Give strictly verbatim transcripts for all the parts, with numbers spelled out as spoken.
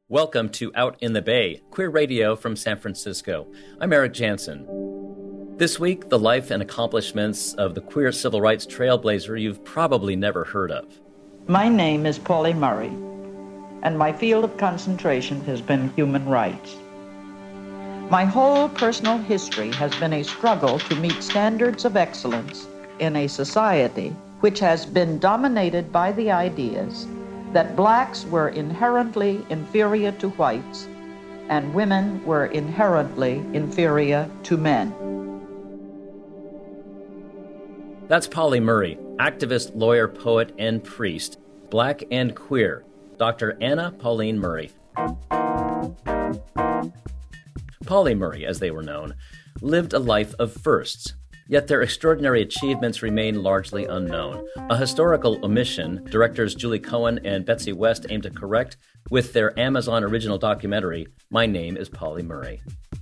Welcome to Out in the Bay, queer radio from San Francisco. I'm Eric Jansen. This week, the life and accomplishments of the queer civil rights trailblazer you've probably never heard of. My name is Pauli Murray, and my field of concentration has been human rights. My whole personal history has been a struggle to meet standards of excellence in a society which has been dominated by the ideas that blacks were inherently inferior to whites and women were inherently inferior to men. That's Pauli Murray, activist, lawyer, poet, and priest, black and queer, Doctor Anna Pauline Murray. Pauli Murray, as they were known, lived a life of firsts. Yet their extraordinary achievements remain largely unknown, a historical omission directors Julie Cohen and Betsy West aim to correct with their Amazon original documentary, My Name is Pauli Murray.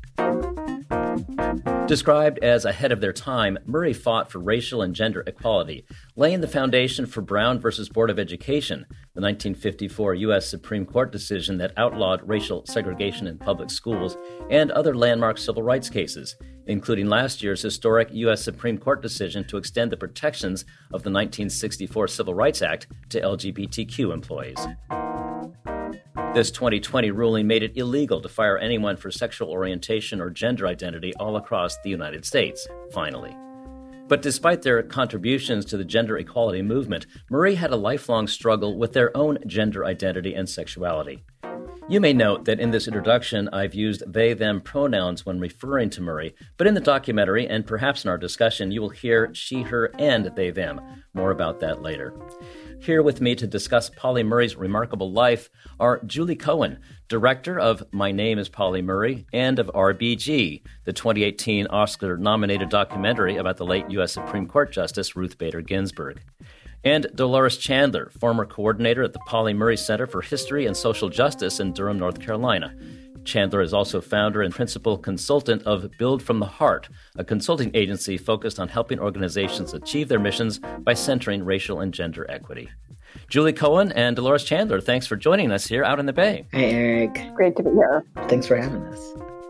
Described as ahead of their time, Murray fought for racial and gender equality, laying the foundation for Brown versus Board of Education, the nineteen fifty-four U S Supreme Court decision that outlawed racial segregation in public schools, and other landmark civil rights cases, including last year's historic U S Supreme Court decision to extend the protections of the nineteen sixty-four Civil Rights Act to L G B T Q employees. This twenty twenty ruling made it illegal to fire anyone for sexual orientation or gender identity all across the United States, finally. But despite their contributions to the gender equality movement, Murray had a lifelong struggle with their own gender identity and sexuality. You may note that in this introduction, I've used they-them pronouns when referring to Murray, but in the documentary, and perhaps in our discussion, you will hear she, her, and they-them. More about that later. Here with me to discuss Pauli Murray's remarkable life are Julie Cohen, director of My Name is Pauli Murray, and of R B G, the twenty eighteen Oscar-nominated documentary about the late U S Supreme Court Justice Ruth Bader Ginsburg. And Dolores Chandler, former coordinator at the Pauli Murray Center for History and Social Justice in Durham, North Carolina. Chandler is also founder and principal consultant of Build from the Heart, a consulting agency focused on helping organizations achieve their missions by centering racial and gender equity. Julie Cohen and Dolores Chandler, thanks for joining us here out in the Bay. Hi, Eric. Great to be here. Thanks for having us.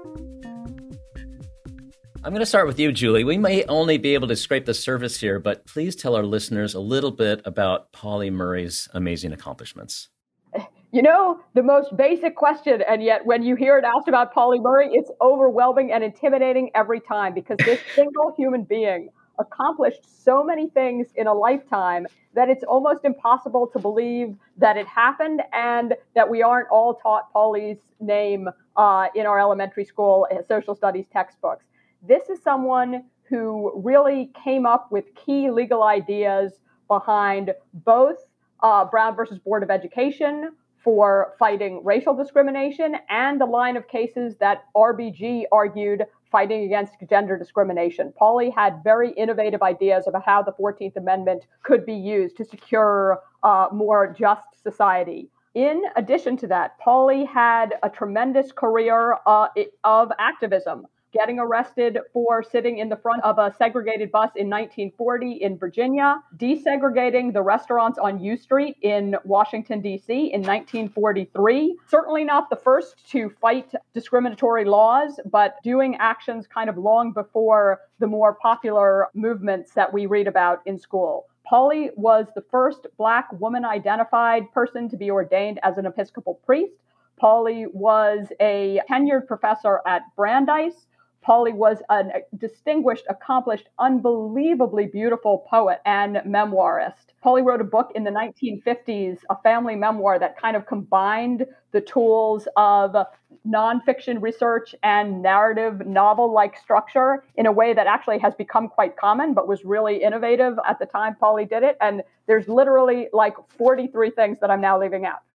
I'm going to start with you, Julie. We may only be able to scrape the surface here, but please tell our listeners a little bit about Pauli Murray's amazing accomplishments. You know, the most basic question, and yet when you hear it asked about Pauli Murray, it's overwhelming and intimidating every time because this single human being accomplished so many things in a lifetime that it's almost impossible to believe that it happened and that we aren't all taught Pauli's name uh, in our elementary school social studies textbooks. This is someone who really came up with key legal ideas behind both uh, Brown versus Board of Education for fighting racial discrimination and the line of cases that R B G argued fighting against gender discrimination. Pauli had very innovative ideas about how the fourteenth Amendment could be used to secure a more just society. In addition to that, Pauli had a tremendous career uh, of activism, getting arrested for sitting in the front of a segregated bus in nineteen forty in Virginia, desegregating the restaurants on U Street in Washington, D C in nineteen forty-three. Certainly not the first to fight discriminatory laws, but doing actions kind of long before the more popular movements that we read about in school. Pauli was the first Black woman-identified person to be ordained as an Episcopal priest. Pauli was a tenured professor at Brandeis. Pauli was a distinguished, accomplished, unbelievably beautiful poet and memoirist. Pauli wrote a book in the nineteen fifties, a family memoir that kind of combined the tools of nonfiction research and narrative novel-like structure in a way that actually has become quite common, but was really innovative at the time Pauli did it. And there's literally like forty-three things that I'm now leaving out.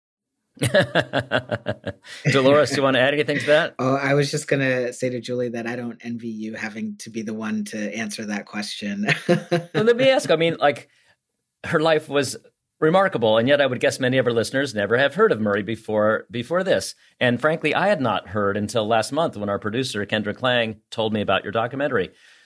Dolores, do you want to add anything to that? Oh, I was just going to say to Julie that I don't envy you having to be the one to answer that question. Well, let me ask, I mean, like, her life was remarkable, and yet I would guess many of our listeners never have heard of Murray before before this. And frankly, I had not heard until last month when our producer, Kendra Klang, told me about your documentary.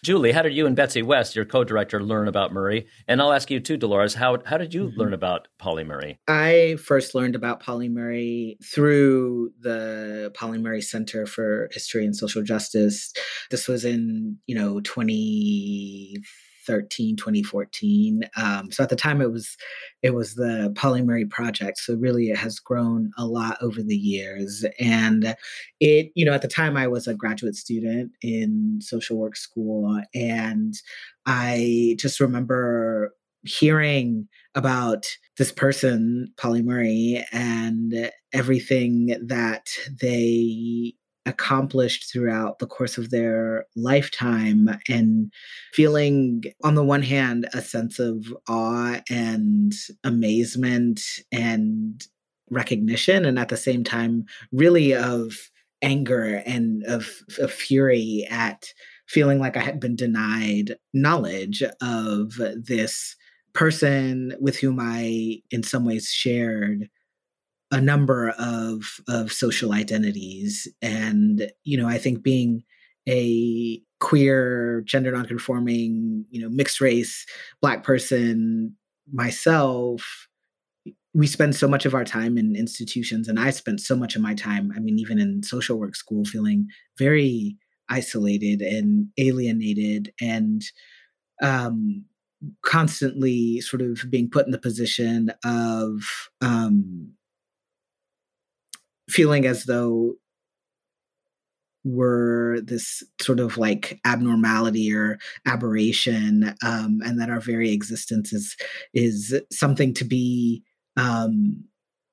Julie, how did you and Betsy West, your co-director, learn about Murray? And I'll ask you too, Dolores, how how did you mm-hmm. learn about Pauli Murray? I first learned about Pauli Murray through the Pauli Murray Center for History and Social Justice. This was in, you know, twenty thirteen, twenty fourteen. Um, so at the time it was it was the Pauli Murray Project. So really it has grown a lot over the years. And it, you know, at the time I was a graduate student in social work school. And I just remember hearing about this person, Pauli Murray, and everything that they accomplished throughout the course of their lifetime, and feeling, on the one hand, a sense of awe and amazement and recognition, and at the same time, really of anger and of, of fury at feeling like I had been denied knowledge of this person with whom I, in some ways, shared a number of of social identities. And, you know, I think being a queer, gender nonconforming, you know, mixed race, Black person myself, we spend so much of our time in institutions, and I spent so much of my time, I mean, even in social work school, feeling very isolated and alienated, and um, constantly sort of being put in the position of um, feeling as though we're this sort of like abnormality or aberration, um, and that our very existence is is something to be um,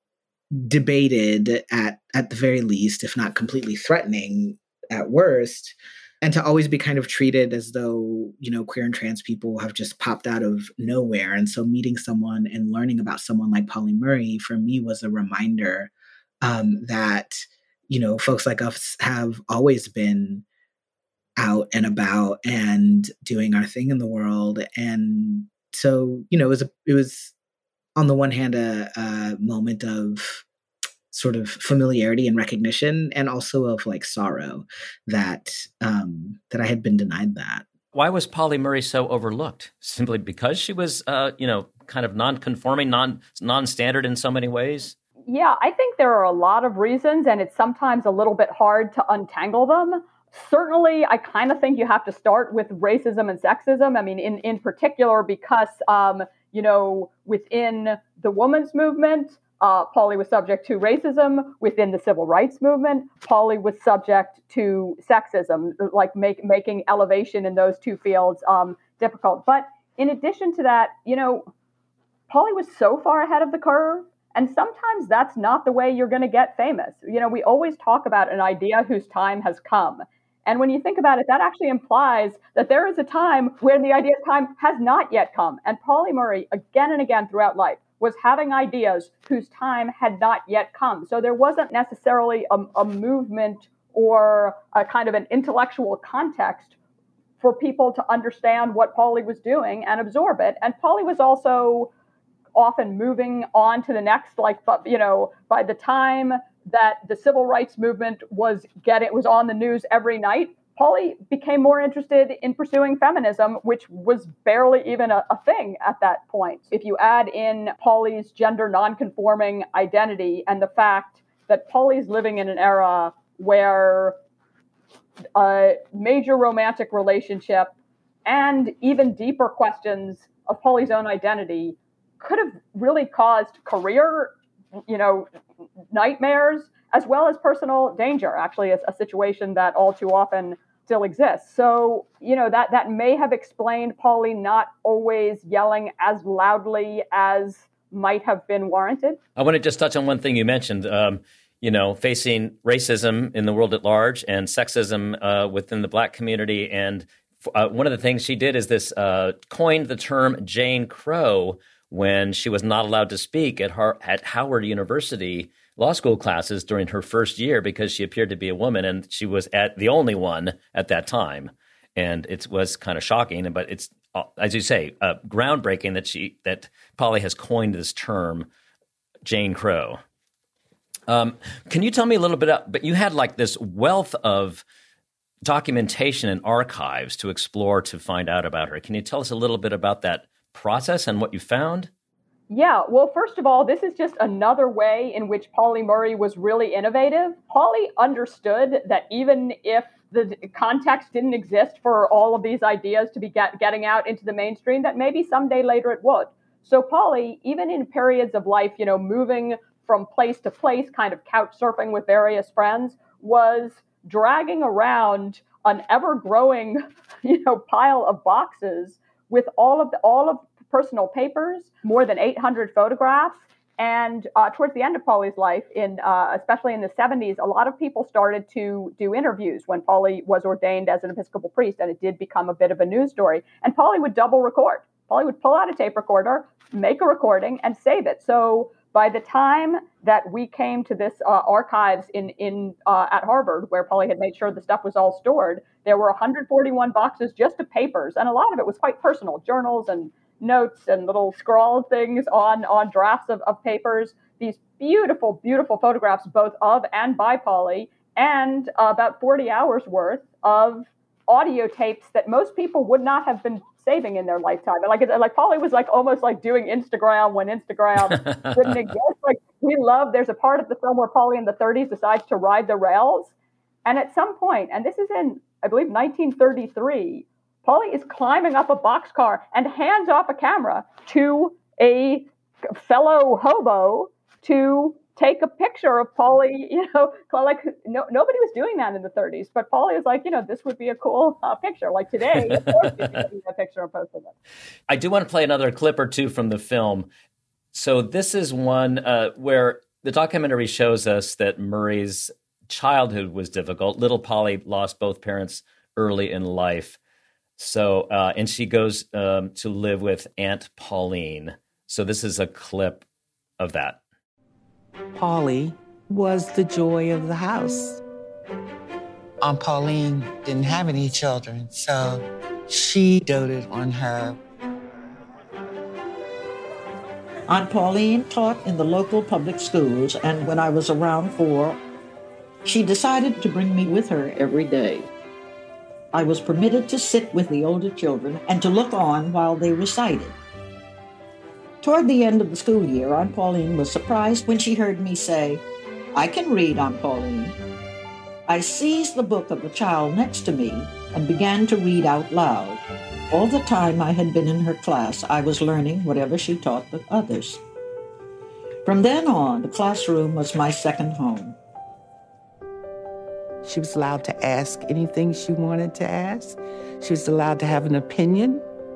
debated at at the very least, if not completely threatening at worst, and to always be kind of treated as though, you know, queer and trans people have just popped out of nowhere. And so meeting someone and learning about someone like Pauli Murray for me was a reminder Um, that, you know, folks like us have always been out and about and doing our thing in the world. And so, you know, it was, a, it was on the one hand, a, a moment of sort of familiarity and recognition, and also of like sorrow that, um, that I had been denied that. Why was Pauli Murray so overlooked? Simply because she was, uh, you know, kind of non-conforming, non, non-standard in so many ways? Yeah, I think there are a lot of reasons, and it's sometimes a little bit hard to untangle them. Certainly, I kind of think you have to start with racism and sexism. I mean, in, in particular, because, um, you know, within the women's movement, uh, Pauli was subject to racism. Within the civil rights movement, Pauli was subject to sexism, like make, making elevation in those two fields um, difficult. But in addition to that, you know, Pauli was so far ahead of the curve. And sometimes that's not the way you're going to get famous. You know, we always talk about an idea whose time has come. And when you think about it, that actually implies that there is a time when the idea's time has not yet come. And Pauli Murray, again and again throughout life, was having ideas whose time had not yet come. So there wasn't necessarily a, a movement or a kind of an intellectual context for people to understand what Pauli was doing and absorb it. And Pauli was also often moving on to the next, like, you know, by the time that the civil rights movement was getting, was on the news every night, Pauli became more interested in pursuing feminism, which was barely even a, a thing at that point. If you add in Pauli's gender nonconforming identity and the fact that Pauli's living in an era where a major romantic relationship and even deeper questions of Pauli's own identity could have really caused career, you know, nightmares, as well as personal danger, actually, a, a situation that all too often still exists. So, you know, that, that may have explained Pauli not always yelling as loudly as might have been warranted. I want to just touch on one thing you mentioned, um, you know, facing racism in the world at large and sexism uh, within the Black community. And uh, one of the things she did is this, uh, coined the term Jane Crow when she was not allowed to speak at, Har- at Howard University law school classes during her first year because she appeared to be a woman, and she was at the only one at that time. And it was kind of shocking, but it's, as you say, uh, groundbreaking that she that Pauli has coined this term, Jane Crow. Um, can you tell me a little bit about, but you had like this wealth of documentation and archives to explore, to find out about her. Can you tell us a little bit about that process and what you found? Yeah, well, first of all, this is just another way in which Pauli Murray was really innovative. Pauli understood that even if the context didn't exist for all of these ideas to be get, getting out into the mainstream, that maybe someday later it would. So Pauli, even in periods of life, you know, moving from place to place, kind of couch surfing with various friends, was dragging around an ever-growing, you know, pile of boxes with all of the, all of personal papers, more than eight hundred photographs. And uh, towards the end of Pauli's life, in uh, especially in the seventies, a lot of people started to do interviews when Pauli was ordained as an Episcopal priest, and it did become a bit of a news story. And Pauli would double record. Pauli would pull out a tape recorder, make a recording, and save it. So by the time that we came to this uh, archives in in uh, at Harvard, where Pauli had made sure the stuff was all stored, there were one hundred forty-one boxes just of papers, and a lot of it was quite personal, journals and notes and little scrawled things on, on drafts of, of papers, these beautiful, beautiful photographs, both of and by Pauli, and uh, about forty hours worth of audio tapes that most people would not have been saving in their lifetime. And like, like Pauli was like almost like doing Instagram when Instagram didn't exist. Like we love, there's a part of the film where Pauli in the thirties decides to ride the rails. And at some point, and this is in, I believe, nineteen thirty-three, Pauli is climbing up a boxcar and hands off a camera to a fellow hobo to take a picture of Pauli. You know, like no, nobody was doing that in the thirties, but Pauli is like, you know, this would be a cool uh, picture. Like today, of course, you can do a picture and post it. I do want to play another clip or two from the film. So this is one uh, where the documentary shows us that Murray's childhood was difficult. Little Pauli lost both parents early in life. So, uh, and she goes um, to live with Aunt Pauline. So this is a clip of that. Pauli was the joy of the house. Aunt Pauline didn't have any children, so she doted on her. Aunt Pauline taught in the local public schools, and when I was around four, she decided to bring me with her every day. I was permitted to sit with the older children and to look on while they recited. Toward the end of the school year, Aunt Pauline was surprised when she heard me say, "I can read, Aunt Pauline." I seized the book of the child next to me and began to read out loud. All the time I had been in her class, I was learning whatever she taught the others. From then on, the classroom was my second home. She was allowed to ask anything she wanted to ask. She was allowed to have an opinion.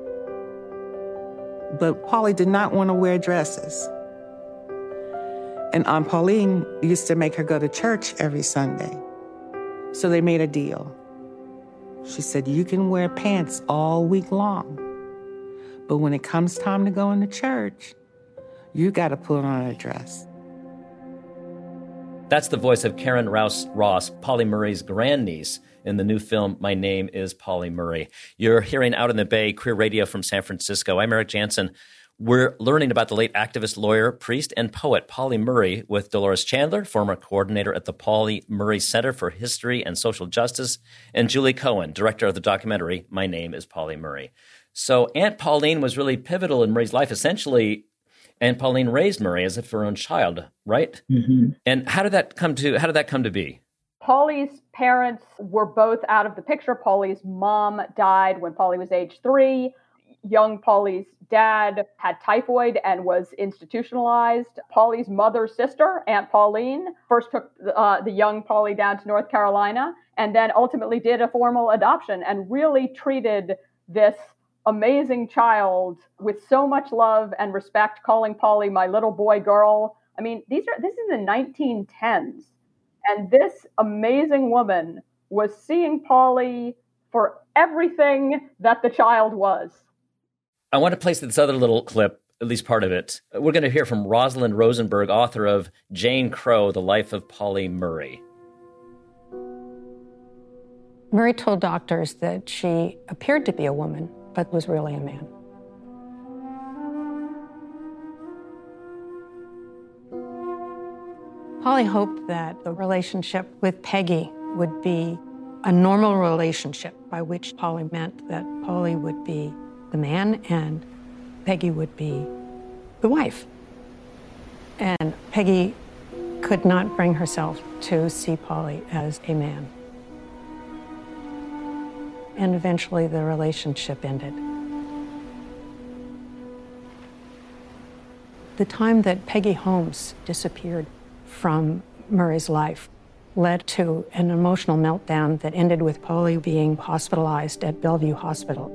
But Pauli did not want to wear dresses. And Aunt Pauline used to make her go to church every Sunday. So they made a deal. She said, "You can wear pants all week long, but when it comes time to go into church, you got to put on a dress." That's the voice of Karen Rouse Ross, Pauli Murray's grandniece, in the new film, My Name is Pauli Murray. You're hearing Out in the Bay, Queer Radio from San Francisco. I'm Eric Jansen. We're learning about the late activist, lawyer, priest, and poet Pauli Murray with Dolores Chandler, former coordinator at the Pauli Murray Center for History and Social Justice, and Julie Cohen, director of the documentary, My Name is Pauli Murray. So Aunt Pauline was really pivotal in Murray's life. Essentially, Aunt Pauline raised Murray as if her own child, right? Mm-hmm. And how did that come to how did that come to be? Pauli's parents were both out of the picture. Pauli's mom died when Pauli was age three. Young Pauli's dad had typhoid and was institutionalized. Pauli's mother's sister, Aunt Pauline, first took uh, the young Pauli down to North Carolina and then ultimately did a formal adoption and really treated this amazing child with so much love and respect, calling Pauli my little boy girl. I mean, these are this is the nineteen tens. And this amazing woman was seeing Pauli for everything that the child was. I want to place this other little clip, at least part of it. We're going to hear from Rosalind Rosenberg, author of Jane Crow, The Life of Pauli Murray. Murray told doctors that she appeared to be a woman, but was really a man. Pauli hoped that the relationship with Peggy would be a normal relationship, by which Polly meant that Polly would be the man and Peggy would be the wife. And Peggy could not bring herself to see Polly as a man. And eventually the relationship ended. The time that Peggy Holmes disappeared from Murray's life led to an emotional meltdown that ended with Polly being hospitalized at Bellevue Hospital.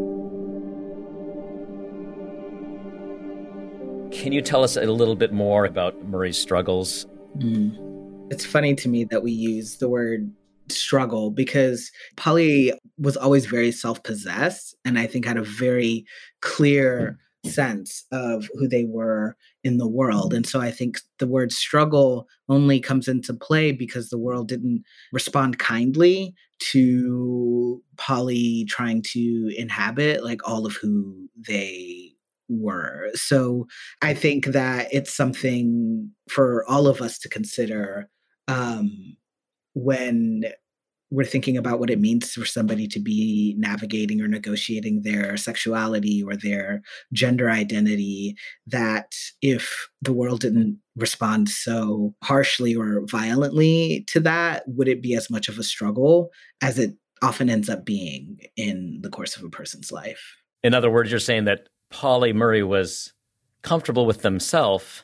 Can you tell us a little bit more about Murray's struggles? Mm. It's funny to me that we use the word struggle because Polly was always very self-possessed and I think had a very clear sense of who they were in the world. And so I think the word struggle only comes into play because the world didn't respond kindly to Polly trying to inhabit like all of who they were. So I think that it's something for all of us to consider um, when we're thinking about what it means for somebody to be navigating or negotiating their sexuality or their gender identity, that if the world didn't respond so harshly or violently to that, would it be as much of a struggle as it often ends up being in the course of a person's life? In other words, you're saying that Polly Murray was comfortable with themselves,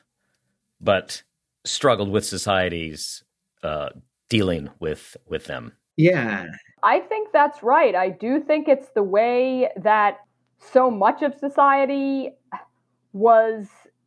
but struggled with society's uh, dealing with with them. Yeah. I think that's right. I do think it's the way that so much of society was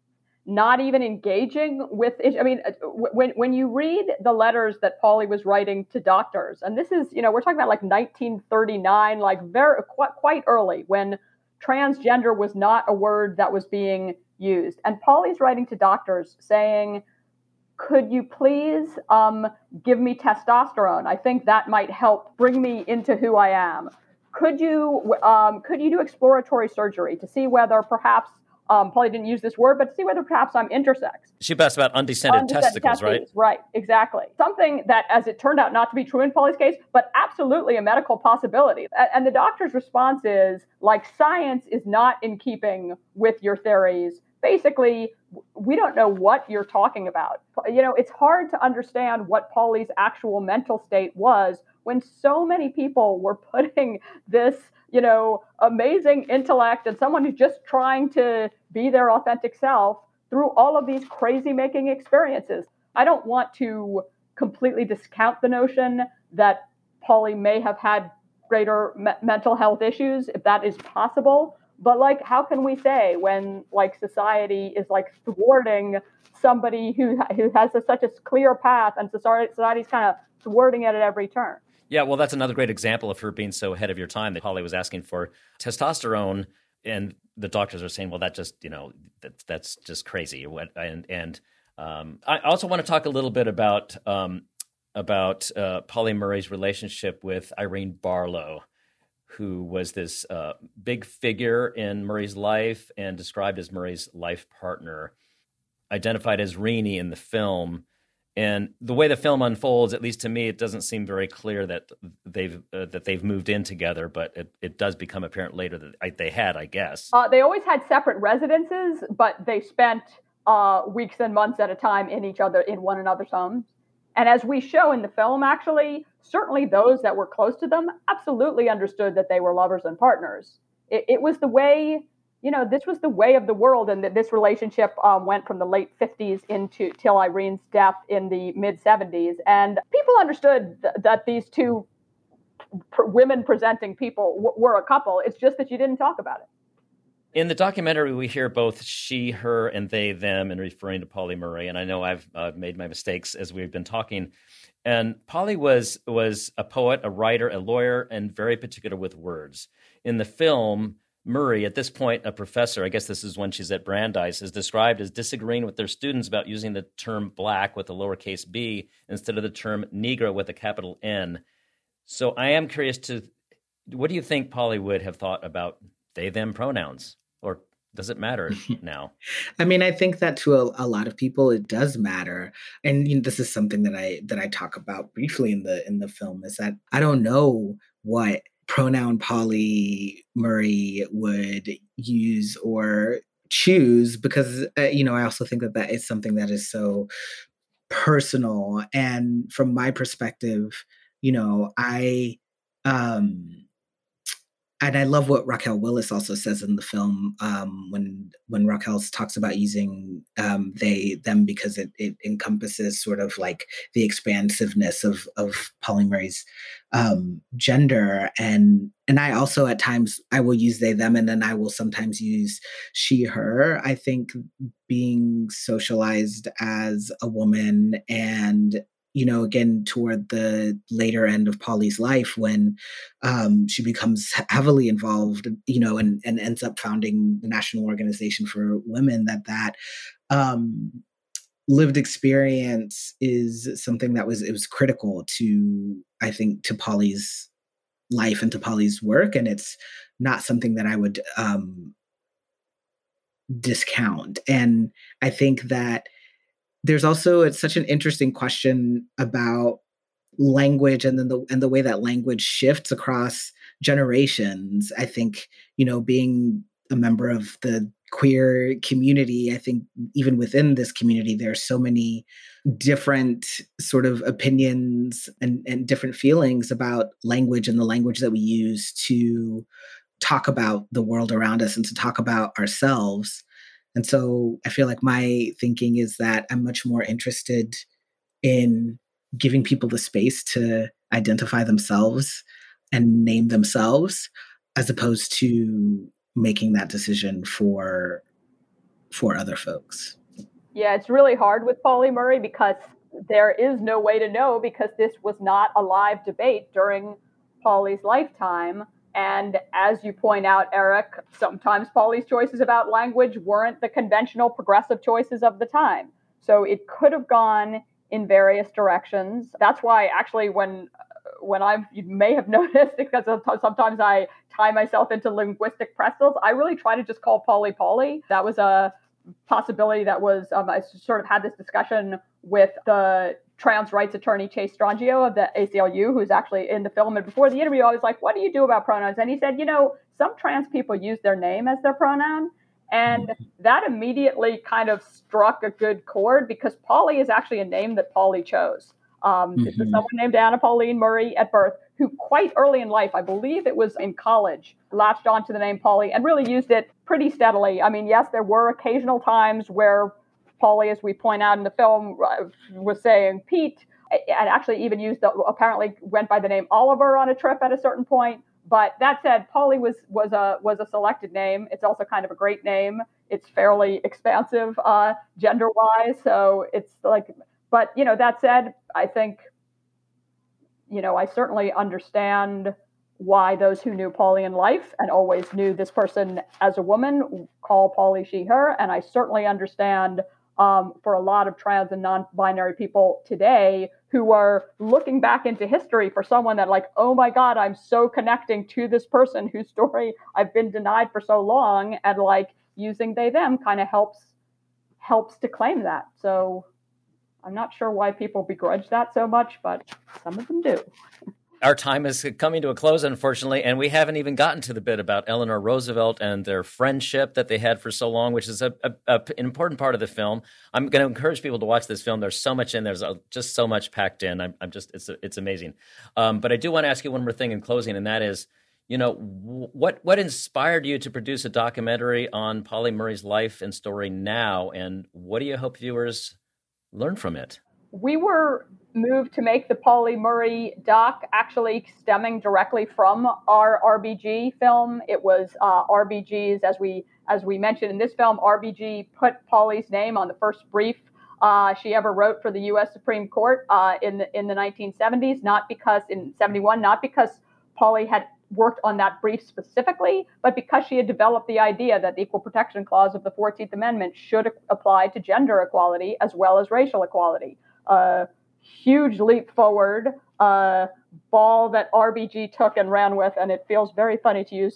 not even engaging with it. I mean, when when you read the letters that Polly was writing to doctors, and this is, you know, we're talking about like nineteen thirty-nine, like very quite, quite early when transgender was not a word that was being used. And Polly's writing to doctors saying, could you please um, give me testosterone? I think that might help bring me into who I am. Could you um, could you do exploratory surgery to see whether perhaps, um, Polly didn't use this word, but to see whether perhaps I'm intersex? She asked about undescended, undescended testicles, testes, right? Right, exactly. Something that, as it turned out, not to be true in Polly's case, but absolutely a medical possibility. And the doctor's response is, like, science is not in keeping with your theories. Basically, we don't know what you're talking about. You know, it's hard to understand what Polly's actual mental state was when so many people were putting this, you know, amazing intellect and someone who's just trying to be their authentic self through all of these crazy making experiences. I don't want to completely discount the notion that Polly may have had greater me- mental health issues, if that is possible. But like, how can we say when like society is like thwarting somebody who who has a, such a clear path, and society society's kind of thwarting it at every turn? Yeah, well, that's another great example of her being so ahead of your time that Polly was asking for testosterone, and the doctors are saying, well, that just, you know, that, that's just crazy. And and um, I also want to talk a little bit about um, about uh, Polly Murray's relationship with Irene Barlow, who was this uh, big figure in Murray's life and described as Murray's life partner, identified as Renee in the film. And the way the film unfolds, at least to me, it doesn't seem very clear that they've uh, that they've moved in together, but it, it does become apparent later that I, they had, I guess. Uh, they always had separate residences, but they spent uh, weeks and months at a time in each other, in one another's homes. And as we show in the film, actually, certainly those that were close to them absolutely understood that they were lovers and partners. It, it was the way, you know, this was the way of the world, and that this relationship um, went from the late fifties into till Irene's death in the mid seventies. And people understood th- that these two pr- women presenting people w- were a couple. It's just that you didn't talk about it. In the documentary, we hear both she, her, and they, them, in referring to Polly Murray. And I know I've uh, made my mistakes as we've been talking. And Polly was was a poet, a writer, a lawyer, and very particular with words. In the film, Murray, at this point a professor, I guess this is when she's at Brandeis, is described as disagreeing with their students about using the term black with a lowercase b instead of the term Negro with a capital N. So I am curious to, what do you think Polly would have thought about they, them pronouns? Or Does it matter now? I mean, I think that to a, a lot of people, it does matter. And you know, this is something that I that I talk about briefly in the in the film, is that I don't know what pronoun Pauli Murray would use or choose, because, uh, you know, I also think that that is something that is so personal. And from my perspective, you know, I, um, and I love what Raquel Willis also says in the film, um, when when Raquel talks about using um, they, them, because it, it encompasses sort of like the expansiveness of of Pauli Murray's um, gender. And and I also at times I will use they, them, and then I will sometimes use she, her. I think being socialized as a woman, and you know, again, toward the later end of Pauli's life, when um, she becomes heavily involved, you know, and, and ends up founding the National Organization for Women, that that um, lived experience is something that was, it was critical to, I think, to Pauli's life and to Pauli's work. And it's not something that I would um, discount. And I think that there's also, it's such an interesting question about language, and then the and the way that language shifts across generations. I think, you know, being a member of the queer community, I think even within this community, there are so many different sort of opinions and, and different feelings about language and the language that we use to talk about the world around us and to talk about ourselves. And so I feel like my thinking is that I'm much more interested in giving people the space to identify themselves and name themselves, as opposed to making that decision for for other folks. Yeah, it's really hard with Pauli Murray because there is no way to know, because this was not a live debate during Pauli's lifetime. And as you point out, Eric, sometimes Pauli's choices about language weren't the conventional progressive choices of the time. So it could have gone in various directions. That's why actually when when I'm, you may have noticed, because sometimes I tie myself into linguistic pretzels, I really try to just call Pauli Pauli. That was a possibility that was, um, I sort of had this discussion with the trans rights attorney Chase Strangio of the A C L U, who's actually in the film. And before the interview, I was like, what do you do about pronouns? And he said, you know, some trans people use their name as their pronoun. And that immediately kind of struck a good chord, because Pauli is actually a name that Pauli chose. Um, mm-hmm. This is someone named Anna Pauline Murray at birth, who quite early in life, I believe it was in college, latched onto the name Pauli and really used it pretty steadily. I mean, yes, there were occasional times where Pauli, as we point out in the film, was saying Pete, and actually even used the, apparently went by the name Oliver on a trip at a certain point. But that said, Pauli was was a was a selected name. It's also kind of a great name. It's fairly expansive uh, gender-wise, so it's like. But you know, that said, I think, you know, I certainly understand why those who knew Pauli in life and always knew this person as a woman call Pauli she, her, and I certainly understand. Um, for a lot of trans and non-binary people today who are looking back into history for someone that like, oh my God, I'm so connecting to this person whose story I've been denied for so long, and like using they, them kind of helps helps to claim that. So I'm not sure why people begrudge that so much, but some of them do. Our time is coming to a close, unfortunately, and we haven't even gotten to the bit about Eleanor Roosevelt and their friendship that they had for so long, which is a, a, a, an important part of the film. I'm going to encourage people to watch this film. There's so much in there. There's a, just so much packed in. I'm, I'm just, it's it's amazing. Um, but I do want to ask you one more thing in closing, and that is, you know, what what inspired you to produce a documentary on Pauli Murray's life and story now, and what do you hope viewers learn from it? We were moved to make the Pauli Murray doc actually stemming directly from our R B G film. It was uh, R B G's, as we as we mentioned in this film, R B G put Pauli's name on the first brief uh, she ever wrote for the U S Supreme Court uh, in the in the nineteen seventies. Not because in seventy-one, not because Pauli had worked on that brief specifically, but because she had developed the idea that the Equal Protection Clause of the fourteenth Amendment should apply to gender equality as well as racial equality. A uh, huge leap forward, uh, ball that R B G took and ran with, and it feels very funny to use a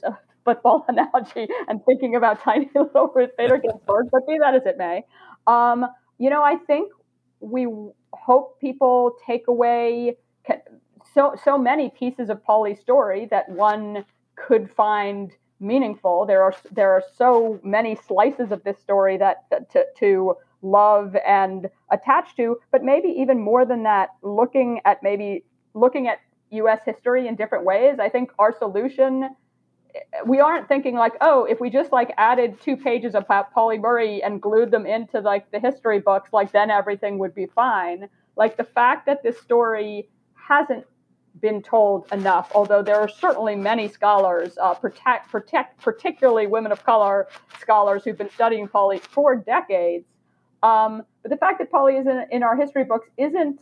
football analogy and thinking about tiny little Ruth Bader Ginsburg, but be that as it may. Um, you know, I think we hope people take away so so many pieces of Pauli's story that one could find meaningful. There are there are so many slices of this story that, that to, to love and attach to, but maybe even more than that, looking at maybe looking at U S history in different ways. I think our solution, we aren't thinking like, oh, if we just like added two pages of Pauli Murray and glued them into like the history books, like then everything would be fine. Like the fact that this story hasn't been told enough, although there are certainly many scholars, uh, protect, protect, particularly women of color scholars who've been studying Pauli for decades. Um, but the fact that Pauli is in, in our history books isn't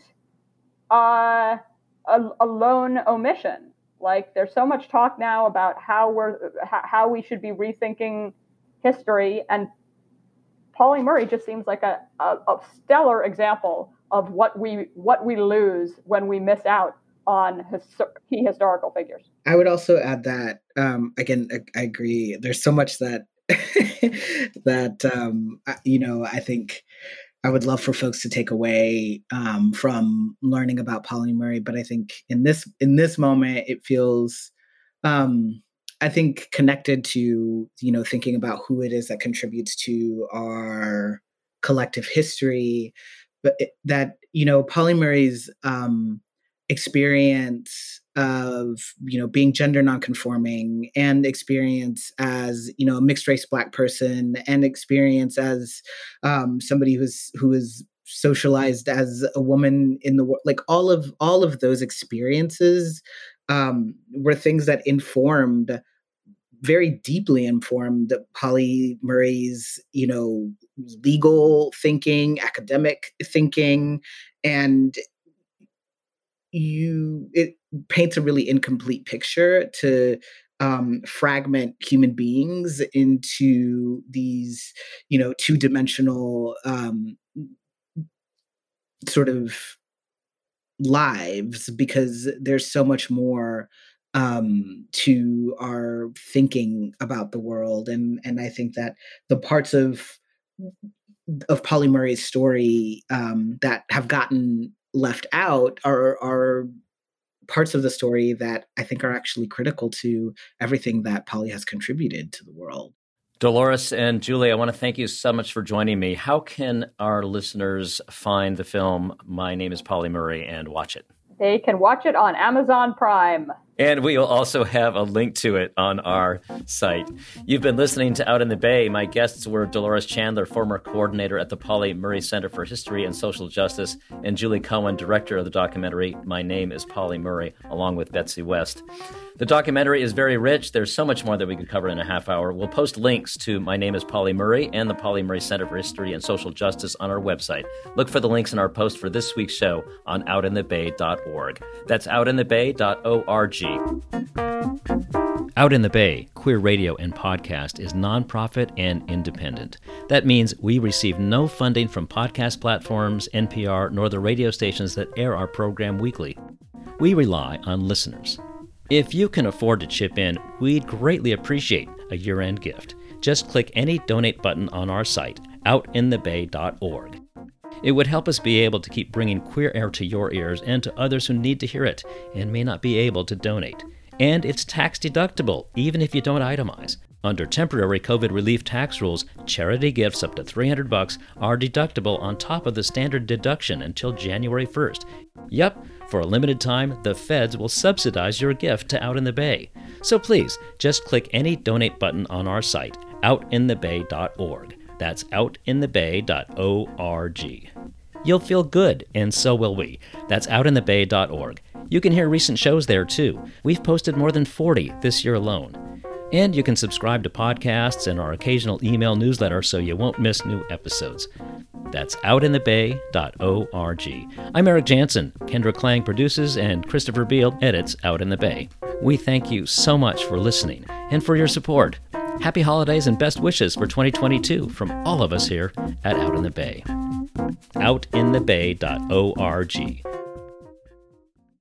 uh, a, a lone omission. Like there's so much talk now about how we're how we should be rethinking history, and Pauli Murray just seems like a, a, a stellar example of what we what we lose when we miss out on his, key historical figures. I would also add that um, again, I, I agree. There's so much that that um, you know. I think I would love for folks to take away um, from learning about Pauli Murray, but I think in this in this moment, it feels, um, I think, connected to you know thinking about who it is that contributes to our collective history, but it, that you know Pauli Murray's um, experience of you know being gender nonconforming and experience as you know a mixed race Black person and experience as um, somebody who's who is socialized as a woman in the world, like all of all of those experiences um, were things that informed, very deeply informed Pauli Murray's you know legal thinking, academic thinking, and you it paints a really incomplete picture to um, fragment human beings into these, you know, two-dimensional um, sort of lives, because there's so much more um, to our thinking about the world, and and I think that the parts of of Pauli Murray's story um, that have gotten left out are are parts of the story that I think are actually critical to everything that Pauli has contributed to the world. Dolores and Julie, I want to thank you so much for joining me. How can our listeners find the film My Name is Pauli Murray and watch it? They can watch it on Amazon Prime. And we will also have a link to it on our site. You've been listening to Out in the Bay. My guests were Dolores Chandler, former coordinator at the Pauli Murray Center for History and Social Justice, and Julie Cohen, director of the documentary My Name is Pauli Murray, along with Betsy West. The documentary is very rich. There's so much more that we could cover in a half hour. We'll post links to My Name is Pauli Murray and the Pauli Murray Center for History and Social Justice on our website. Look for the links in our post for this week's show on out in the bay dot org. That's out in the bay dot org. Out in the Bay, Queer Radio and Podcast is nonprofit and independent. That means we receive no funding from podcast platforms, N P R, nor the radio stations that air our program weekly. We rely on listeners. If you can afford to chip in, we'd greatly appreciate a year-end gift. Just click any donate button on our site, out in the bay dot org. It would help us be able to keep bringing queer air to your ears and to others who need to hear it and may not be able to donate. And it's tax deductible, even if you don't itemize. Under temporary COVID relief tax rules, charity gifts up to three hundred bucks are deductible on top of the standard deduction until January first. Yep, for a limited time, the feds will subsidize your gift to Out in the Bay. So please, just click any donate button on our site, out in the bay dot org. That's out in the bay dot org. You'll feel good, and so will we. That's out in the bay dot org. You can hear recent shows there, too. We've posted more than forty this year alone. And you can subscribe to podcasts and our occasional email newsletter so you won't miss new episodes. That's out in the bay dot org. I'm Eric Jansen. Kendra Klang produces, and Christopher Beal edits Out in the Bay. We thank you so much for listening and for your support. Happy holidays and best wishes for twenty twenty-two from all of us here at Out in the Bay. out in the bay dot org.